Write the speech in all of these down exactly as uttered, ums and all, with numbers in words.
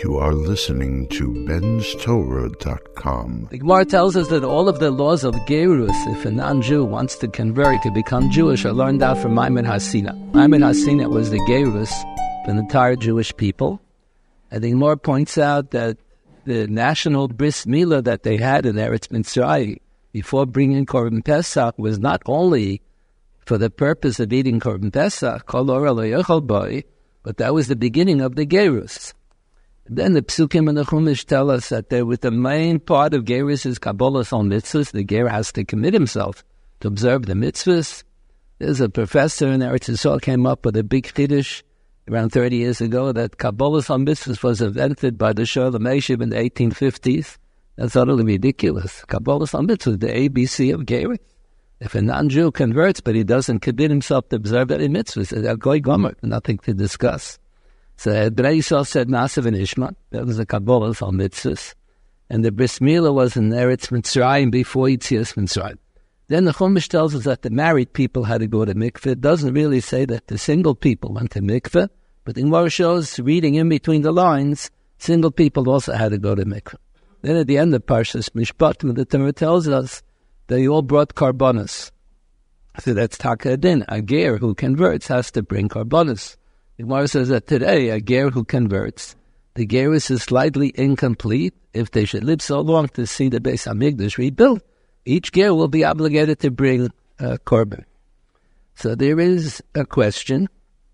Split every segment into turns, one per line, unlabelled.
You are listening to Ben's Torah dot com.
The Gemara tells us that all of the laws of Gerus, if a non-Jew wants to convert to become Jewish, are learned out from Maimon HaSina. Maimon HaSina was the Gerus for the entire Jewish people. And the Gemara points out that the national bris milah that they had in Eretz Mitzrayim before bringing Korban Pesach was not only for the purpose of eating Korban Pesach, Kol Ora Lo Yochel Boi, but that was the beginning of the Gerus. Then the Psukim and the Chumash tell us that there, with the main part of Gerus is Kabbalas on mitzvahs. The Ger has to commit himself to observe the mitzvahs. There's a professor in Eretz Yisrael came up with a big chiddush around thirty years ago that Kabbalas on mitzvahs was invented by the Sholem Eshiv in the eighteen fifties. That's utterly ridiculous. Kabbalas on mitzvahs, the A B C of Gerus. If a non-Jew converts, but he doesn't commit himself to observe any mitzvahs, it's a goy gomer, nothing to discuss. So Bnei Yisrael said Nasiv and Ishma. That was the Kabbalah on mitzvahs. And the Bris Milah was in Eretz Mitzrayim before Yitzias Mitzrayim. Then the Chumash tells us that the married people had to go to mikveh. It doesn't really say that the single people went to mikveh, but the Gemara shows, reading in between the lines, single people also had to go to mikveh. Then at the end of Parshas Mishpatim, the Torah tells us they all brought karbonos. So that's Taka Adin. A ger who converts has to bring karbonos. The Gemara says that today, a ger who converts, the gerus is slightly incomplete if they should live so long to see the Beis Hamikdash rebuilt. Each ger will be obligated to bring a korban. So there is a question.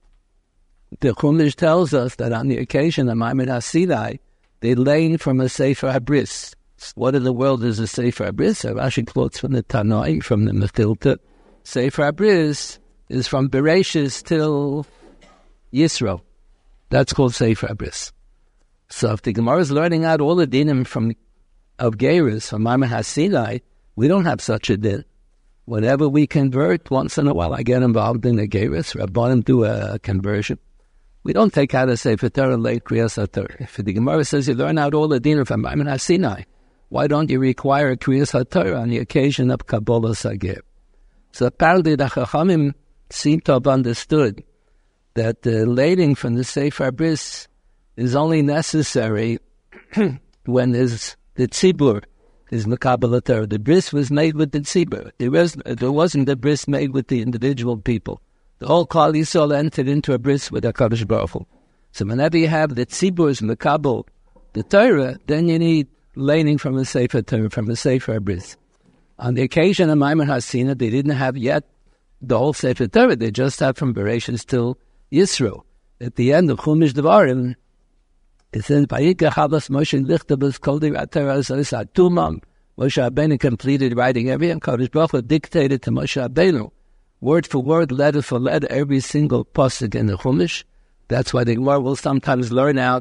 The Chumash tells us that on the occasion of Maimon HaSinai, they lay from a Sefer HaBris. What in the world is a Sefer HaBris? Rashi quotes from the Tanoi, from the Mechilta. Sefer HaBris is from Bereshis till Yisro. That's called Sefer HaBris. So if the Gemara is learning out all the dinim from of Gerus, from Maimon HaSinai, we don't have such a din. Whenever we convert, once in a while I get involved in a Gerus, Rabbanim do a conversion. We don't take out a Sefer Torah late Kriyas HaTorah. If the Gemara says you learn out all the dinim from Maimon HaSinai, why don't you require a Kriyas HaTorah on the occasion of Kabbalah Sager? So apparently the Chachamim seem to have understood that the lading from the Sefer Bris is only necessary when there's the tzibur is Mekabel Torah. The bris was made with the tzibur. There, was, there wasn't a bris made with the individual people. The whole Klal Yisrael entered into a bris with HaKadosh Baruch Hu. So whenever you have the tzibur's Mekabel, the Torah, then you need lading from a Sefer Torah, from a Sefer Bris. On the occasion of Maimon HaSinai, they didn't have yet the whole Sefer Torah. They just had from Bereshis till Yisro. At the end of Chumash Devarim, it says, "Vayikach Havas Moshe Lichtabas Kol Divrei Torah Zos Atumam." Moshe Rabbeinu completed writing every, and Kadosh Baruch Hu dictated to Moshe Rabbeinu, word for word, letter for letter, every single pasuk in the Chumash. That's why the Gemara will sometimes learn out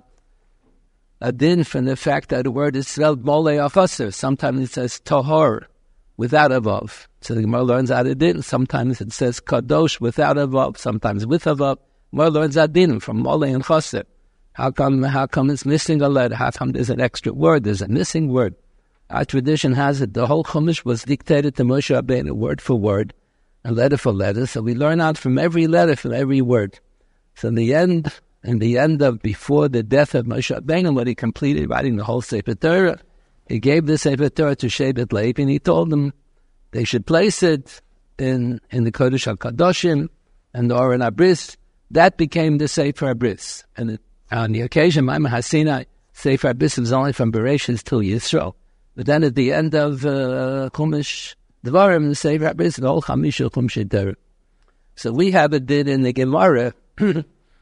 a din from the fact that the word is spelled Molei Achaser. Sometimes it says Tahor without a vav. So the Gemara learns out a din. Sometimes it says Kadosh without a vav, sometimes with a vav. Gemara learns a din from Molei and Chaser. How come, how come it's missing a letter? How come there's an extra word? There's a missing word. Our tradition has it. The whole Chumash was dictated to Moshe Rabbeinu word for word and letter for letter. So we learn out from every letter, from every word. So in the end, in the end of, before the death of Moshe Rabbeinu, when he completed writing the whole Sefer Torah, he gave the Sefer Torah to Shevet Levi, and he told them they should place it in, in the Kodesh HaKadoshim and the Oren HaBris. That became the Sefer HaBris. And it, on the occasion, Maimon HaSinai, Sefer HaBris was only from Bereshis till Yisro. But then at the end of uh, Chumash Devarim, the Sefer HaBris, the whole Chamisha Chumash Torah. So we have it did in the Gemara, Kriyas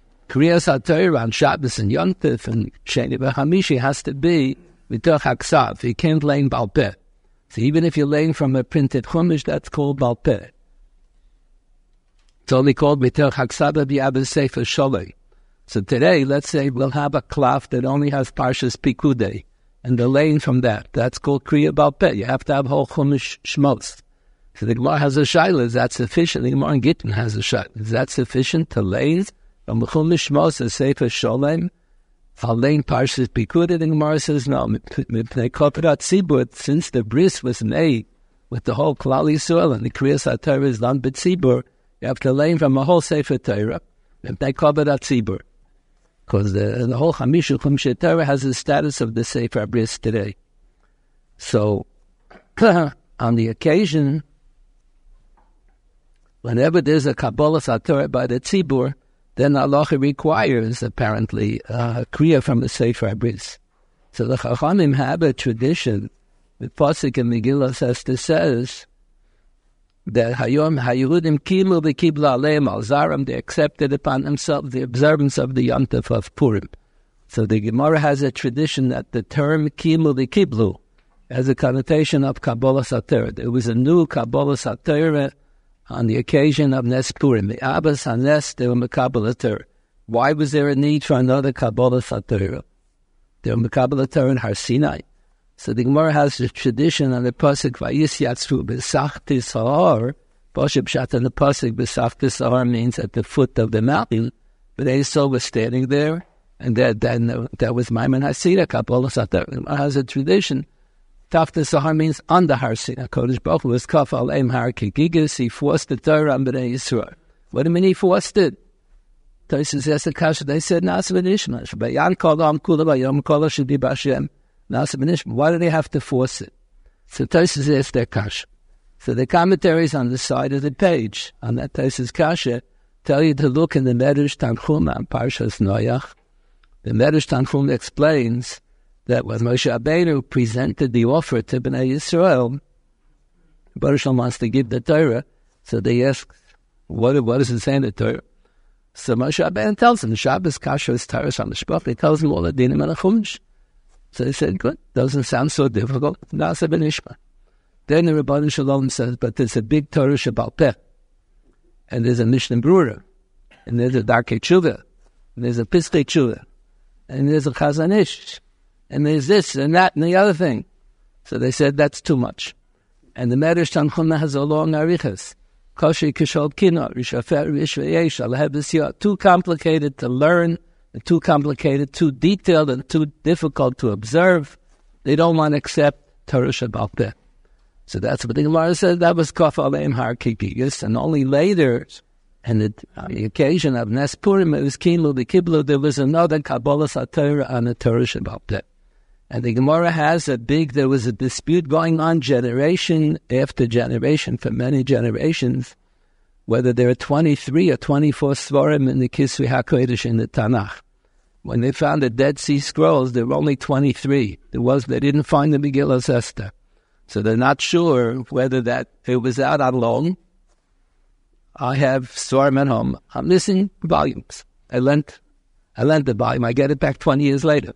HaTorah on Shabbos and Yom Tov and Sheni B'Chamishi has to be Mitoch HaKsav. You can't lay in Baal Peh. So even if you're laying from a printed Chumash, that's called Baal Peh. It's only called Mitoch HaKsav B'Yabes Sefer Sholei. So today, let's say we'll have a klaf that only has Parshas Pikudei, and the laying from that. That's called Kriya Baal Peh. You have to have whole Chumash Shmos. So the Gemara has a shaila. Is that sufficient? The Gemara in Gittin has a shaila. Is that sufficient to lay from the Chumash Shmos a Sefer Sholem? I'll lay Parshas Pikudei. The Gemara says no. Since the bris was made with the whole Klal Yisrael and the Kriyas HaTorah is done b'tzibur, you have to lay from a whole Sefer Torah. If they cover that tzibur. because the, the whole Chamisha Chumshei Torah has the status of the Sefer Bris today. So, on the occasion, whenever there's a Kabbalah Satorah by the Tzibur, then Allah requires, apparently, uh, a Kriya from the Sefer Bris. So the Chachamim have a tradition, the Pasuk in Megillah Esther says, that Hayom Hayudim Kimu V'Kibla Aleim Al Zaram, they accepted upon themselves the observance of the Yom Tov of Purim. So the Gemara has a tradition that the term Kimu V'Kiblu has a connotation of Kabbalah Satorah. There was a new Kabbalah Satorah on the occasion of Nes Purim. The Abbas HaNes, they were Mekabbalah Torah. Why was there a need for another Kabbalah Satorah? They were Mekabbalah Torah in Har Sinai. So the Gemara has a tradition on the Pasuk, Vayis Yatzru B'Sachti Sahar. Pasuk Pshat on the Pasuk, B'Sachti Sahar means at the foot of the mountain. But Esau was standing there, and that, that, that was Maimon HaSinai, Kabbalah Satorah. The Gemara has a tradition. Tafta Sahar means on the Har Sinai. Kodesh Baruch Hu was Kaf Aleim Har Kigigis. He forced the Torah on Bnei Yisrael. What do you mean he forced it? Tosis asked the Kasha. They said Nasa B'Nishma. Bayan Kol Am Kula Bayom Kol Shedi B'Hashem. Nasa B'Nishma. Why do they have to force it? So Tosis asked their Kasha. So the commentaries on the side of the page on that Tosis Kasha tell you to look in the Medrash Tanchum on Parshas Noach. The Medrash Tanchum explains that when Moshe Rabbeinu presented the offer to Bnei Yisrael, Baruch Shalom wants to give the Torah, so they ask, what, what does it say in the Torah? So Moshe Rabbeinu tells them, Shabbos, Kashrus, Torah, Shamashpach, he tells them all the dinim and the chumash. So they said, good, doesn't sound so difficult, Nasa B'Nishma. Then the Rebbeinu Shalom says, but there's a big Torah Shabbal Peh, and there's a Mishnah Brura, and there's a Darkei Tshuva, and there's a Piskei Tshuva, and there's a Chazon Ish, and there's this and that and the other thing. So they said, that's too much. And the Medrash Tanchuma has a long arichas. Koshi Kishol Kino, Rishafer, Rishvayesh, Alhebisya, too complicated to learn, and too complicated, too detailed, and too difficult to observe. They don't want to accept Torah Shabbal Peh. So that's what the Gemara said, that was Kaf Aleim Har Kigigis, and only later, and the, on the occasion of Nes Purim, it was Kimu V'Kiblu, there was another Kabbalah Satorah on the Torah Shabbal Peh. And the Gemara has a big, there was a dispute going on generation after generation for many generations, whether there are twenty-three or twenty-four Svarim in the Kisvei HaKodesh in the Tanakh. When they found the Dead Sea Scrolls, there were only twenty-three. There was, they didn't find the Megillah Esther. So they're not sure whether that, it was out on loan. I have Svarim at home. I'm missing volumes. I lent, I lent the volume. I get it back twenty years later.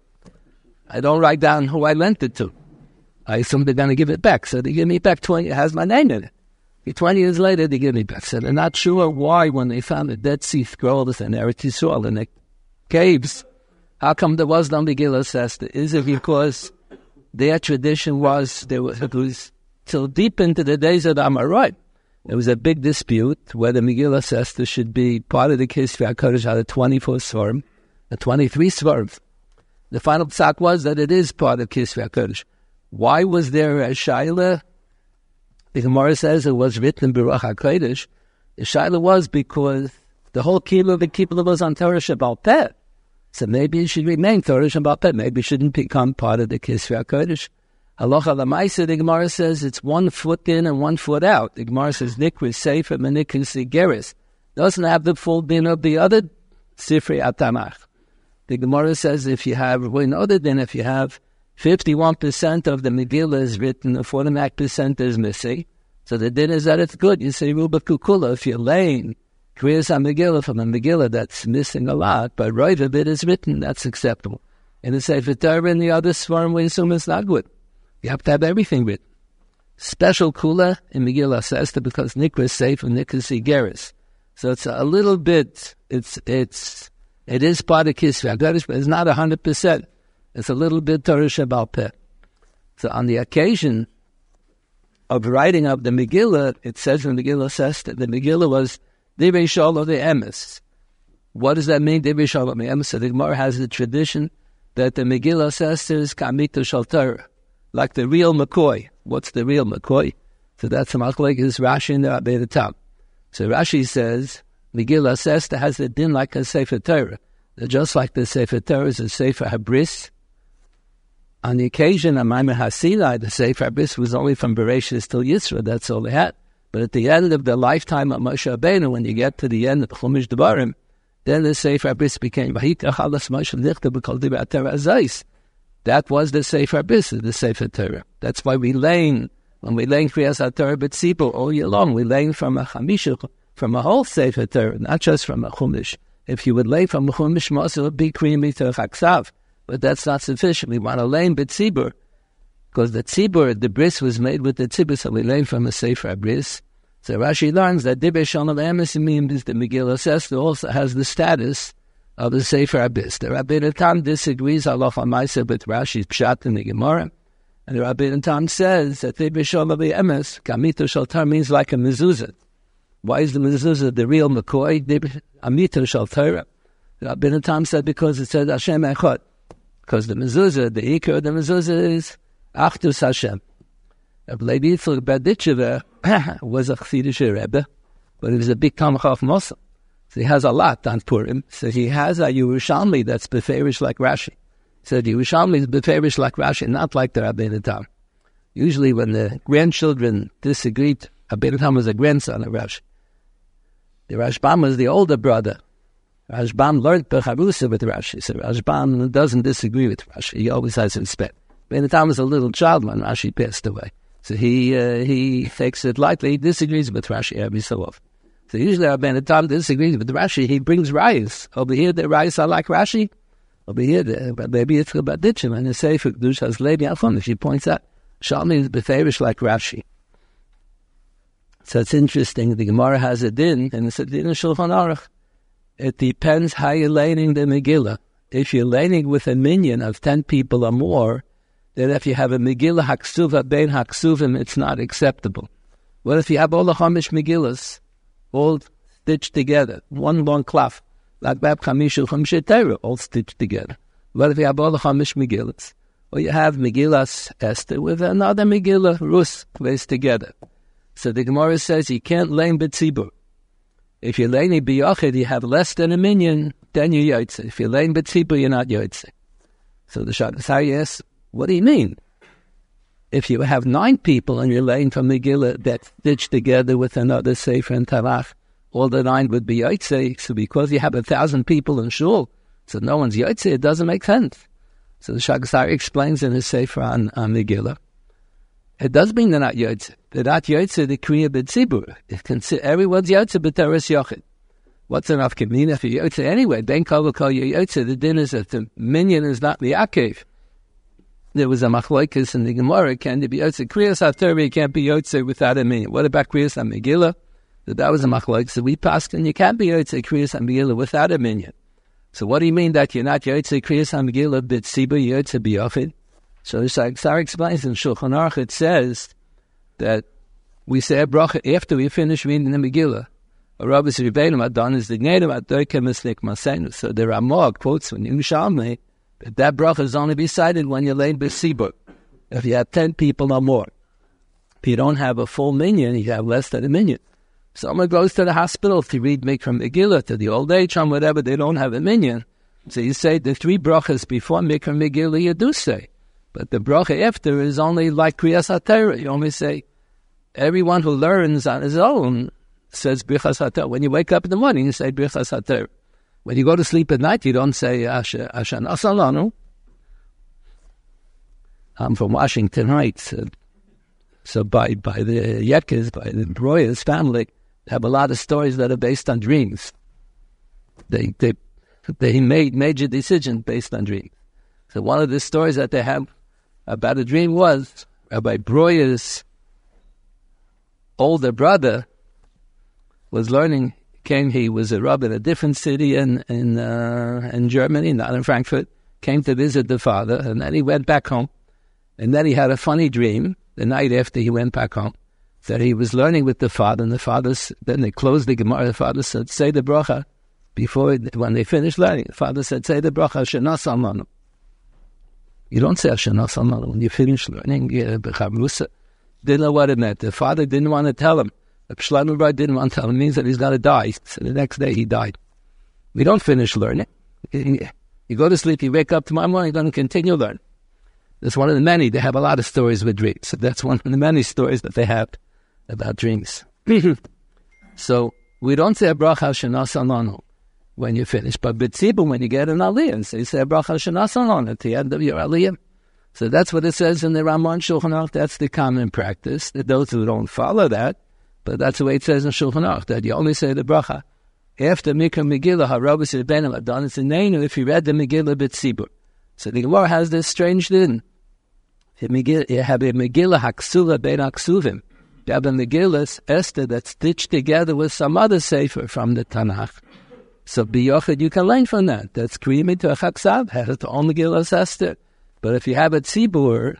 I don't write down who I lent it to. I assume they're going to give it back. So they give me back twenty, it has my name in it. twenty years later, they give me back. So they're not sure why when they found the Dead Sea Scrolls and Eretz Yisrael in the caves, how come there was no Megillah Esther? Is it because their tradition was, there was, it was till deep into the days of the Amoraim. There was a big dispute whether Megillah Esther should be part of the Kisvei HaKodesh out of twenty-four Svarim, the twenty-three Svarim. The final psak was that it is part of Kisvei HaKodesh. Why was there a Shaila? The Gemara says it was written in Baruch HaKodesh. The Shaila was because the whole Kilu V'Kiblu was on Torah Shabbal Peh. So maybe it should remain Torah Shabbal Peh. Maybe it shouldn't become part of the Kisvei HaKodesh. Halacha L'maisa, the Gemara says it's one foot in and one foot out. The Gemara says Nikris Sefer and Nikris Igeris. Doesn't have the full din of the other Sifrei Atanach. The Gemara says if you have, well, in other than if you have fifty-one percent of the Megillah is written, and forty-nine percent is missing, so the din is that it's good. You say Ruba Kukula, if you're laying Kriyas HaMegillah from a Megillah that's missing a lot, but right of it is written, that's acceptable. And the Sefer Torah and the other Svarim, we assume it's not good. You have to have everything written. Special Kula in Megillah says that because Nikris Sefer and Nikris Igeris. So it's a little bit, it's, it's, It is part of Kisvei HaKodesh, but it's not one hundred percent. It's a little bit Torah Shabbal Peh. So on the occasion of writing of the Megillah, it says in Megillah says that the Megillah was Divrei Shalom the Emes. What does that mean, Divrei Shalom the Emes? So the Gemara has the tradition that the Megillah says is Kamita Shal Torah, like the real McCoy. What's the real McCoy? So that's the Machlek is Rashi in the Rabbeinu Tam. So Rashi says, Megillah Esther has a din like a Sefer Torah. Just like the Sefer Torah is a Sefer Habris, on the occasion of Maimon HaSinai, the Sefer Habris was only from Bereshis till Yisro, that's all they had. But at the end of the lifetime of Moshe Rabbeinu, when you get to the end of Chumash Devarim, then the Sefer Habris became Vayikach Alas Moshe Lichter B'Kol Divrei Torah Azais. That was the Sefer Habris, the Sefer Torah. That's why we learn, when we learn Kriyas HaTorah B'Tzibur all year long, we learn from a Chamisha, from a whole Sefer Torah, not just from a Chumash. If you would lay from Chumash Moshe, it would be Kriyim B'Torah Chaksav. But that's not sufficient. We want to lay B'Tzibur, because the Tzibur, the bris was made with the Tzibur, so we lay from a Sefer Habris. So Rashi learns that Divrei Shalom Emes is the Megillah Esther also has the status of the Sefer Habris. The Rabbeinu Tam disagrees halacha ma'aseh with Rashi's pshat in the Gemara, and the Rabbeinu Tam says that Divrei Shalom Emes Kamito Shaltar means like a mezuzah. Why is the mezuzah the real McCoy? Amito Shaltar. The Rabbeinu Tam said because it said Hashem Echad. Because the mezuzah, the ikar of the mezuzah is Achdus Hashem. Rabbi Yitzchak Berditchever was a Chassidish Rebbe, but he was a big Kamachaf Mossel. So he has a lot on Purim. So he has a Yerushalmi that's beferish like Rashi. So the Yerushalmi is beferish like Rashi, not like the Rabbeinu Tam. Usually when the grandchildren disagreed, Rabbeinu Tam was a grandson of Rashi. The Rashbam was the older brother. Rashbam learned Becharusa with Rashi, so Rashbam doesn't disagree with Rashi. He always has respect. Rabbeinu Tam was a little child when Rashi passed away. So he uh, he takes it lightly. He disagrees with Rashi every so often. So usually Rabbeinu Tam disagrees with Rashi. He brings rayas. Over here, the rayas are like Rashi. Over here, the, maybe it's about Ditchim. And the Sefer Kedushas Levi Achon, she points out, Shalmi is beferish like Rashi. So it's interesting. The Gemara has a din, and it's a din of Shulchan Aruch. It depends how you're laning the Megillah. If you're laning with a minyan of ten people or more, then if you have a Megillah Haksuva Bein Haksuvim, it's not acceptable. What if you have all the Hamish Megillahs all stitched together, one long cloth, like Bab Chamishu Chamishu Torah, all stitched together? What if you have all the Hamish Megillahs? Or you have Megillas Esther with another Megillah Rus placed together. So the Gemara says you can't lane B'tzibur. If you're laying B'yachid, you have less than a minyan, then you're Yotze. If you're laying B'tzibur, you're not Yotze. So the Shabbos asks, what do you mean? If you have nine people and you're laying from Megillah that's stitched together with another Sefer and Tanakh, all the nine would be Yotze. So because you have a thousand people in Shul, so no one's Yotze, it doesn't make sense. So the Shagasari explains in his Sefer on, on Megillah, it does mean they're not Yotze. They're not Yotze, the Kriya B'tzibur. Everyone's Yotze B'teres Yochid. What's enough Kamina if you're Yotze anyway? Ben Kol Kol Yotze. The din is that the minyan is not the Akev. There was a machloikus in the Gemara, can there be Yotze? Kriyas HaTorah can't be Yotze without a minyan. What about Kriyas HaMegillah? That, that was a machloikus. So we passed, and you can't be Yotze Kriyas HaMegillah without a minyan. So what do you mean that you're not Yotze Kriyas HaMegillah B'tzibur, Yotze B'yochid? So the Shagasari explains in Shulchan Aruch, it says that we say a bracha after we finish reading the Megillah. A Rabbi Rebbeinu Adon is the Gneidim Adoyke Mislik Masenu. So the Ramah quotes from Yerushalmi that that bracha is only recited when you're laying B'tzibur. If you have ten people or more. If you don't have a full minyan, you have less than a minyan. Someone goes to the hospital to read Mikra Megillah, to the old age home, whatever, they don't have a minyan. So you say the three brachas before Mikra Megillah, you do say. But the bracha after is only like Kriyas HaTorah. You only say, everyone who learns on his own says Birchas HaTorah. When you wake up in the morning, you say Birchas HaTorah. When you go to sleep at night, you don't say Asher Nas Alanu. I'm from Washington Heights. So, so by, by the Yekkes, by the Breuers family, they have a lot of stories that are based on dreams. They, they, they made major decisions based on dreams. So one of the stories that they have about a dream was Rabbi Breuer's older brother was learning, came, he was a rabbi in a different city in in, uh, in Germany, not in Frankfurt, came to visit the father, and then he went back home. And then he had a funny dream the night after he went back home, that he was learning with the father, and the father, then they closed the Gemara, the father said, say the bracha, before, when they finished learning, the father said, say the bracha, Shenas Almanu. You don't say Shenas Almanu when you finish learning, Becharusa. Didn't know what it meant. The father didn't want to tell him. The Shlomo Bar didn't want to tell him. It means that he's got to die. So the next day he died. We don't finish learning. You go to sleep, you wake up tomorrow morning, you're going to continue learn. That's one of the many. They have a lot of stories with dreams. So that's one of the many stories that they have about dreams. So we don't say a bracha shenas alonu when you finish, but b'tzibur, when you get an aliyah, so you say a bracha shenas alonu at the end of your aliyah. So that's what it says in the Ramban Shulchan Aruch. That's the common practice. That those who don't follow that, but that's the way it says in Shulchan Aruch, that you only say the bracha after Mikra Megillah, Harabas Rebbeinu Adon. It's a name if you read the Megillah b'tzibur. So the Gemara has this strange din. You have a Megillah Haksula Ben Haksuvim. You have a Megillah Esther that's stitched together with some other sefer from the Tanakh. So B'yochad, you can learn from that. That's Kriyim to a Chaksav, has its own Megillah Esther. But if you have a Tzibur,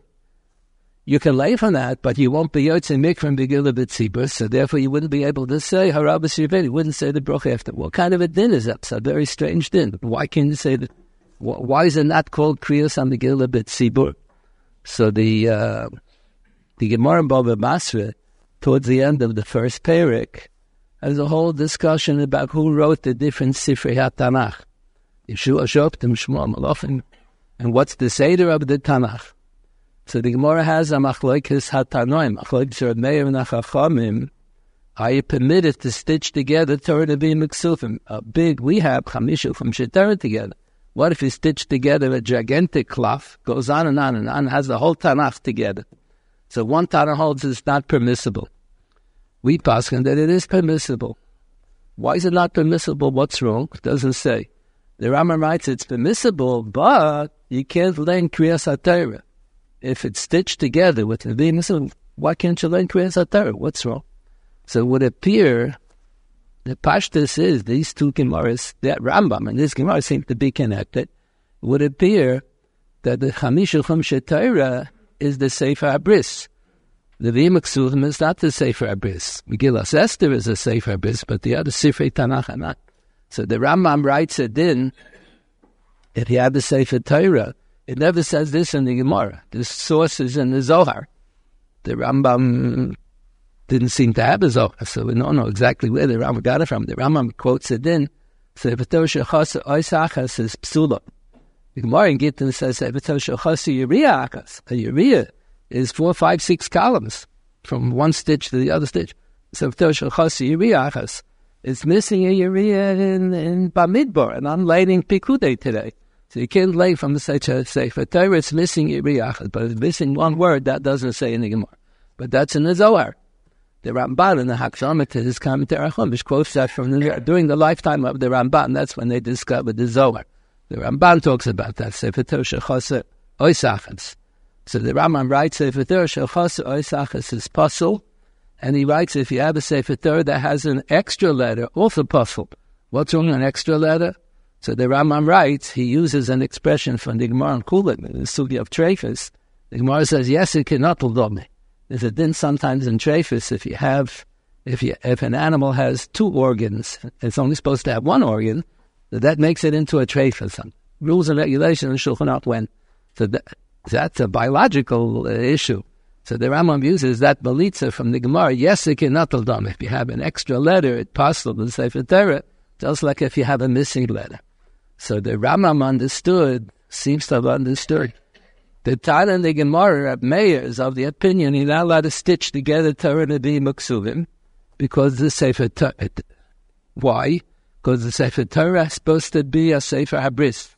you can learn from that, but you won't be Yotze Mikra Megillah b'tzibur, so therefore you wouldn't be able to say Harabas Rebbeinu. You wouldn't say the bracha after. What kind of a din is that? It's a very strange din. Why can't you say that? Why is it not called Kriyas HaMegillah b'tzibur? So the uh, the Gemara in Bava Basra, towards the end of the first parak, has a whole discussion about who wrote the different Sifrei HaTanakh. Yeshua, Shoftim, Shmuel, Malachim, and what's the Seder of the Tanakh. So the Gemara has a Machlokes HaTanoim, Machlokes Reb Meir and HaChachamim. Are you permitted to stitch together Torah Nevi'im Ksufim? A big, we have Chamisha from Shetara together. What if you stitch together a gigantic cloth, goes on and on and on, has the whole Tanakh together? So one Tanakh holds it's not permissible. We paskin that it is permissible. Why is it not permissible? What's wrong? It doesn't say. The Rambam writes it's permissible, but you can't learn Kriyas HaTorah. If it's stitched together with the Nevi'im, why can't you learn Kriyas HaTorah? What's wrong? So it would appear the Pashtus is these two Gemaras, that Rambam and this Gemara seem to be connected. It would appear that the Chamisha Chum Shetayra is the Sefer Abris. The Nevi'im Ksuvim is not the Sefer Abris. Megillas Esther is a Sefer Abris, but the other Sifrei Tanakh are not. So the Rambam writes it in, if you have the Sefer Torah, it never says this in the Gemara. The source is in the Zohar. The Rambam didn't seem to have a Zohar, so we don't know exactly where the Rambam got it from. The Rambam quotes it in, Sefer Torah Shechasa Oisachas is Psula. The Gemara in Gittin says Sefer Torah Shechasa Uriah Achas. A Uriah is four, five, six columns from one stitch to the other stitch. Sefer Torah Shechasa Uriah Achas. It's missing a Uriah in, in Bamidbar, and I'm lighting Pikudei today. So you can't lay from the Sefer Torah, it's missing Uriah Achas, but it's missing one word that doesn't say in the Gemara. But that's in the Zohar. The Ramban in the Hakshama to his commentary Chumash quotes that from the, during the lifetime of the Ramban. That's when they discovered the Zohar. The Ramban talks about that. Sefer Torah Shechasa Oisachas. So the Rambam writes Sefer Torah Shechasa Oisachas is puzzle, and he writes if you have a Sefer Torah that has an extra letter, also puzzle. What's wrong with an extra letter? So the Rambam writes he uses an expression from the Gemara in Kulit, in the Sugi of Trefus. The Gemara says yes, it cannot hold me. There's a din sometimes in Trefus, if you have, if you, if an animal has two organs, it's only supposed to have one organ, so that makes it into a Trefus. Rules and regulations in Shulchan Aruch when. So that, that's a biological uh, issue. So the Rambam uses that Balitza from the Gemara, yes, it cannot hold me. If you have an extra letter, it's possible to say for Torah, just like if you have a missing letter. So the Rambam understood, seems to have understood, the Tana and the Gemara Reb Meir is of the opinion he's not allowed to stitch together Torah and Nevi'im Ksuvim because the Sefer Torah. Why? Because the Sefer Torah is supposed to be a Sefer Habris.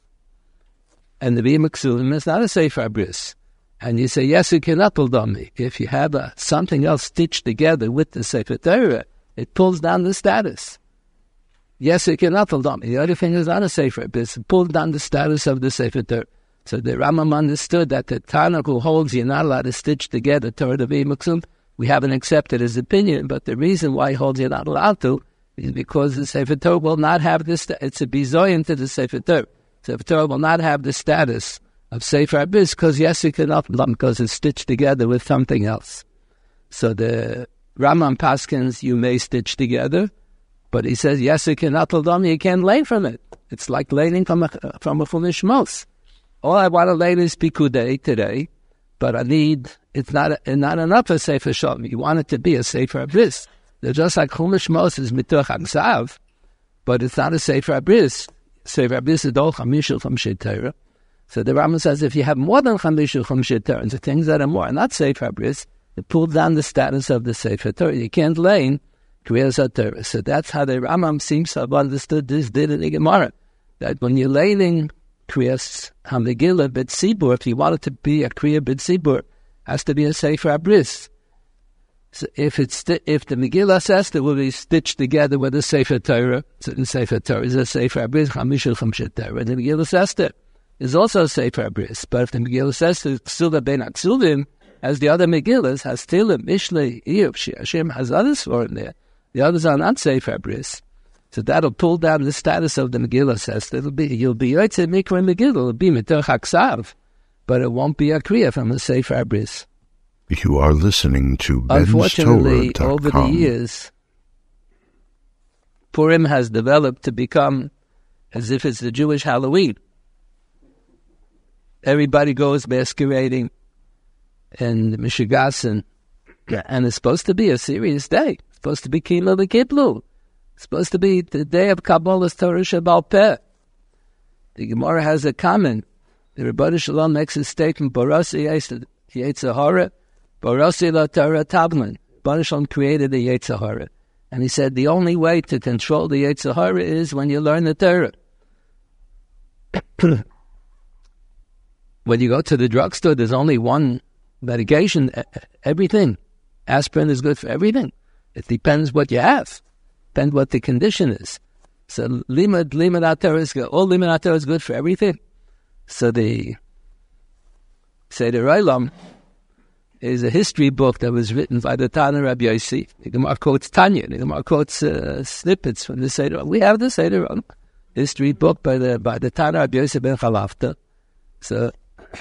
And the Nevi'im Ksuvim is not a Sefer Habris. And you say, yes, you cannot pull on me. If you have a, something else stitched together with the Sefer Torah, it pulls down the status. Yes, it cannot pull on me. The other thing is not a Sefer Habris. It pulls down the status of the Sefer Torah. So the Rambam understood that the Tanakh who holds you're not allowed to stitch together Torah Nevi'im Ksuvim, we haven't accepted his opinion, but the reason why he holds you're not allowed to is because the Sefer Torah will not have this, it's a bizoyan to the Sefer Torah. Sefer Torah will not have the status of Sefer Habris because yes, it cannot, because it's stitched together with something else. So the Rambam paskins, you may stitch together, but he says, yes, it cannot, you can't lay from it. It's like laying from a, from a Chumash Mos. All I want to lay is Pikudei today, but I need, it's not a, not enough for Sefer Shalom. You want it to be a Sefer Habris. They're just like Chumash Mos is Mituach Aksav, but it's not a Sefer Habris. Sefer Abris is all Chamisha Chumshei Torah. So the Rambam says if you have more than Chamisha Chumshei Torah, the things that are more, and not Sefer Abris, it pulls down the status of the Sefer Torah. You can't lane Kriyas HaTorah. So that's how the Rambam seems to have understood this did in the Gemara. That when you're laning Kriyas HaMegillah B'tzibur, if you want it to be a Kriya B'tzibur, has to be a Sefer Abris. So if it's if the Megillah says that will be stitched together with the Sefer Torah, so the Sefer Torah is a Sefer Abris, Chamisha Chumshei Torah. The Megillah says that is also a Sefer Abris. But if the Megillah says that Ksula Ben Aksuvim, as the other Megillahs, has Tehillim, Mishlei, Iyov, Hashem has others for in there. The others are not Sefer Abris. So that'll pull down the status of the Megillah says. It'll be you'll be Yotzei Mikra Megillah, it'll be Mitoch HaKsav, but it won't be a Kriya from the Sefer Abris.
You are listening to
Unfortunately,
Ben's Torah dot com.
over the years, Purim has developed to become as if it's the Jewish Halloween. Everybody goes masquerading and Mishigasin, and it's supposed to be a serious day. It's supposed to be Kima L'Kiplu. It's supposed to be the day of Kabbalah's Torah Shebal Peh. The Gemara has a comment. The Rebbeinu Shalom makes a statement, Barasi Yetzer Hara, Barasi La Torah Tagman. Rebbeinu Shalom created the Yetzer Hara. And he said the only way to control the Yetzer Hara is when you learn the Torah. When you go to the drugstore, there's only one medication, everything. Aspirin is good for everything. It depends what you have. Depends what the condition is. So limud, limud HaTorah is good. All limud HaTorah is good for everything. So the Seder Olam is a history book that was written by the Tana Rabbi Yossi. The Gemara quotes Tanya. The Gemara quotes uh, snippets from the Seder Olam. We have the Seder Olam history book by the by the Tana Rabbi Yossi ben Chalafta. So,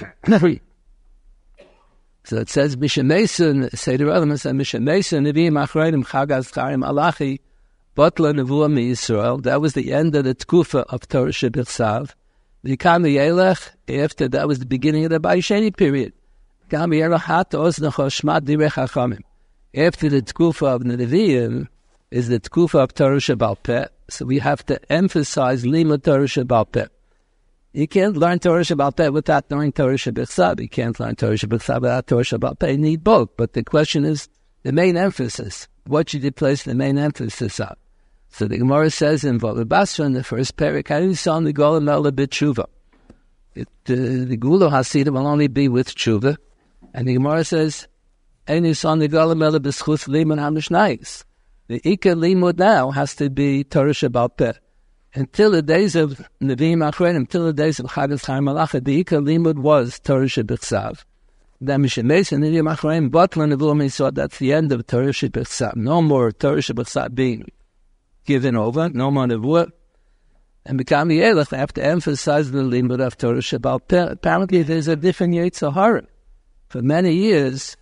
so it says Mishemesun Seder Olam. It says Mishemesun Nevi'im Achreidim Chagaz Charim Alachi Botla Nevuah MiYisrael. That was the end of the Tkufa of Torah Shebichsav. The Kam Yelech, after that was the beginning of the Bayesheni period. Kam Yelech Hat Oznecho Shmat Direi Chachamim. After the Tkufa of the Nevi'im is the Tkufa of Torah Shebal Peh. So we have to emphasize Limud Torah Shebal Peh. You can't learn Torah Shebal Peh without knowing Torah Shebichsav. You can't learn Torah Shebichsav without Torah Shebal Peh. You need both. But the question is the main emphasis. What should you place the main emphasis on? So the Gemara says in Bava Basra in the first parak, "Hanu son the Gola Mela b'tshuva." The the Gula Hasidah will only be with tshuva, and the Gemara says, "Hanu son the Gola Mela b'schus limud hamishnayis." The Ikar limud now has to be Torah Shebal Peh. Until the days of Nevi'im Achreidim, until the days of Chagaz Chaim Malacha, the Ikar limud was Torah Shebichsav. Then Mishemeis and Nevi'im Achreidim Botla Nevuah MiYisrael. That's the end of Torah Shebichsav. No more Torah Shebichsav being given over, no more Nevuah. And become Yelech, they have to emphasize the limud of Torah Shebal Peh. Apparently there's a different Yetzer Hara. For many years,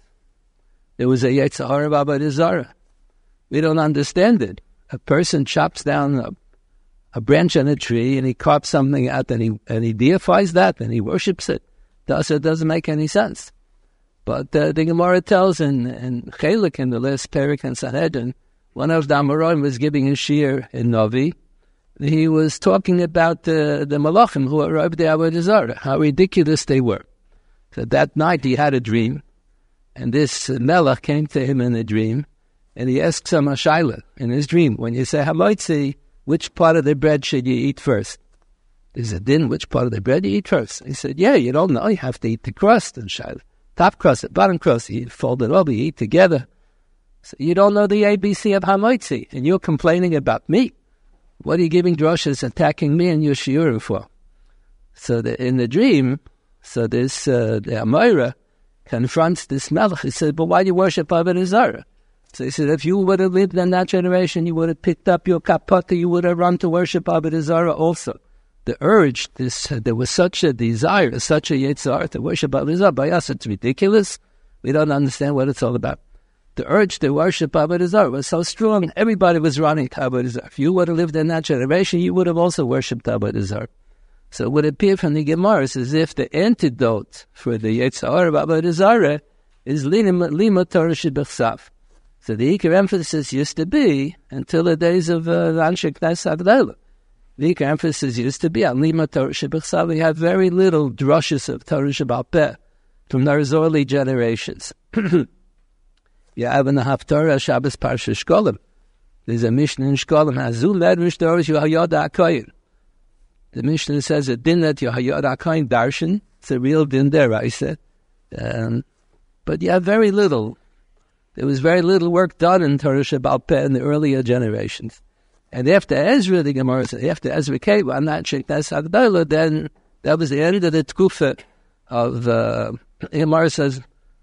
there was a Yetzer Hara of Avodah Zarah. We don't understand it. A person chops down a, a branch on a tree and he carves something out and he, and he deifies that and he worships it. Thus it doesn't make any sense. But uh, the Gemara tells in, in Chelik, in the last parak in Sanhedrin, one of the Amoraim was giving a shir in Novi. He was talking about the, the Malachim who arrived at Avodah Zarah, how ridiculous they were. So that night he had a dream, and this Melech came to him in a dream, and he asked him a shaila in his dream. When you say Hamaitzi, which part of the bread should you eat first? He said, Din, which part of the bread you eat first? He said, yeah, you don't know, you have to eat the crust and shaila. Top crust and bottom crust, you fold it over, you eat together. So you don't know the A B C of Hamaitzi, and you're complaining about me. What are you giving drushes, attacking me and your shiurim for? So the, in the dream, so this, uh, the Amora confronts this Melech. He said, but why do you worship Avodah Zarah? So he said, if you would have lived in that generation, you would have picked up your kapata, you would have run to worship Avodah Zarah also. The urge, this, uh, there was such a desire, such a Yetzirah to worship Avodah Zarah. By us, it's ridiculous. We don't understand what it's all about. The urge to worship Avodah Zarah was so strong, everybody was running to Avodah Zarah. If you would have lived in that generation, you would have also worshipped Avodah Zarah. So it would appear from the Gemara as if the antidote for the Yetzer Hara of Avodah Zarah is Limud Torah Shebichsav. So the Ikar emphasis used to be, until the days of uh, Anshe Knesset Agdela, the emphasis used to be on Lima Torah Shebechsa. We have very little drushes of Torah Shebal Peh from those early generations. You have in the Haftarah Shabbos Parsha Shkolim. There's a Mishnah in Shkolim, Hazu Ledrish Dorish Yohayada HaKoyin. The Mishnah says a din that Yohayada HaKoyin darshan. It's a real din there, I said. Um, but you have very little. There was very little work done in Torah Shebal Peh in the earlier generations. And after Ezra, the Gemara said, after Ezra came, I'm not Sheknes Agdola, then that was the end of the Tkufa of, uh, the Gemara says,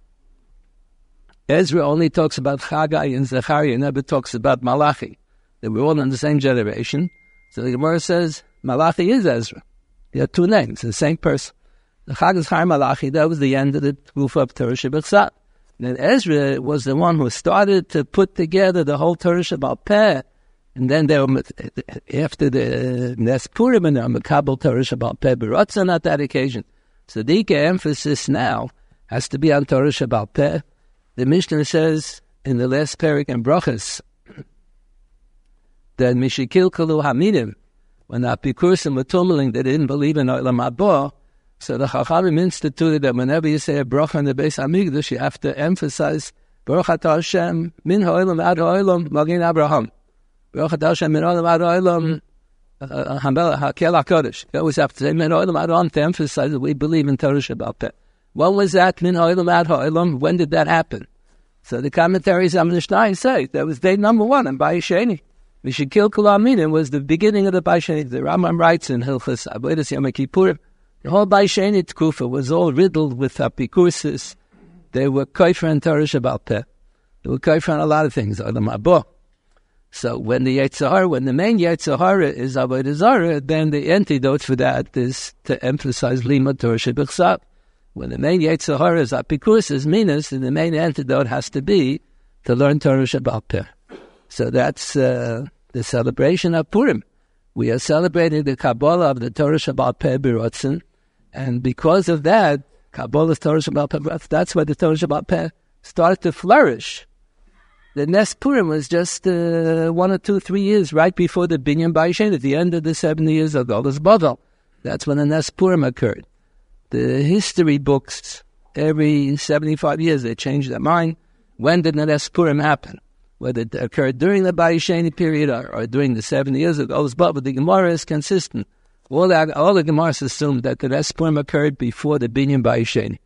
Ezra only talks about Chagai and Zechariah, never talks about Malachi. They were all in the same generation. So the Gemara says, Malachi is Ezra. They have two names, the same person. The Chag Zechariah Malachi, that was the end of the Tkufa of Torah Shebechsa. Then Ezra was the one who started to put together the whole Torah Shebal Peh. And then they were, after the Nes Purim, and the Makabel Torah Shebal Peh B'Ratzon at that occasion. So the emphasis now has to be on Torah Shebal Peh. The Mishnah says in the last parak in Brachas that Mishikil Kalu Hamidim, when the Apikurim were tumbling, they didn't believe in Olam Haba. So the Chachamim instituted that whenever you say a bracha in the Beis Hamikdash, you have to emphasize Baruch Atah Hashem min ha'olam ad ha'olam magin Abraham. Baruch Atah Hashem min ha'olam ad ha'olam hakel HaKodesh. You always have to say min ha'olam ad ha'olam to emphasize that we believe in Torah Shebal Peh. When was that min ha'olam ad ha'olam? When did that happen? So the commentaries on the Mishnah say that was day number one in Bayis Sheni. Mishikil Kol Hamidim was the beginning of the Bayis Sheni. The Rambam writes in Hilchos Avodas Yom Kippurim, the whole Bayis Sheni Tkufa was all riddled with apikursis. They were kofer and Torah Shebal Peh. They were kofer on a lot of things, Olam Haba. So when the Yetzer Hara, when the main Yetzer Hara is Avodah Zarah, then the antidote for that is to emphasize Lima Torah Shebechsa. When the main Yetzer Hara is apikursis, minas, then the main antidote has to be to learn Torah Shebal Peh. So that's uh, the celebration of Purim. We are celebrating the Kabbalah of the Torah Shebal Peh B'Ratzon. And because of that, Kabbalah's Torah Shebal Peh, that's why the Torah Shebal Peh started to flourish. The Nes Purim was just uh, one or two, three years right before the Binyan Bayis Sheni, at the end of the seventy years of Golus Bavel. That's when the Nes Purim occurred. The history books, every seventy-five years, they change their mind. When did the Nes Purim happen? Whether it occurred during the Bayis Sheni period or, or during the seventy years of Golus Bavel, the Gemara is consistent. All, that, all the Gemaras assume that the Nes Purim occurred before the Binyan Bayis Sheni.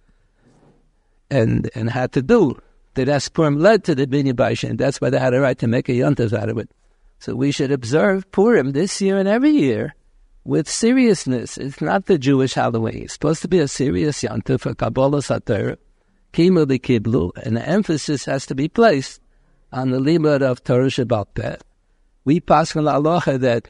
And, and had to do. The Nes Purim led to the Binyan Bayis Sheni. That's why they had a right to make a yontav out of it. So we should observe Purim this year and every year with seriousness. It's not the Jewish Halloween. It's supposed to be a serious yontav for Kabbalah Satorah, Kimu the Kiblu, and the emphasis has to be placed on the limud of Torah Shebal Peh. We pass on the halacha that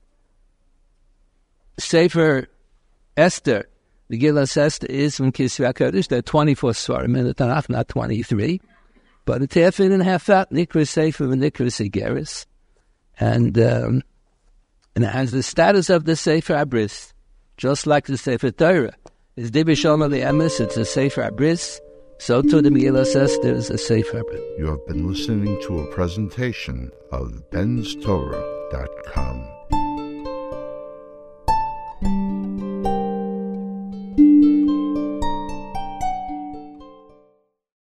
Sefer Esther, the Gillas Esther, is from Kisra Kodesh. There are twenty-four svarim in the Tanakh, not twenty-three. But it's half in and half out, Nikra Sefer and Nikra Sigeris. And, um, and it has the status of the Sefer Abris, just like the Sefer Torah. It's Divrei Shalom Emes, it's a Sefer Abris. So too the Megillah Esther is a Sefer Abris.
You have been listening to a presentation of bens torah dot com.